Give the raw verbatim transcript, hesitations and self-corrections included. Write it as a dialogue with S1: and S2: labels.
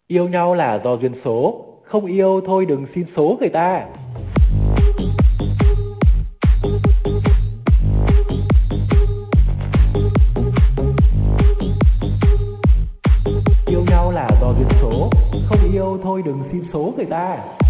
S1: Yêu nhau là do duyên số, không yêu thôi đừng xin số người ta. Yêu nhau là do duyên số, không yêu thôi đừng xin số người ta.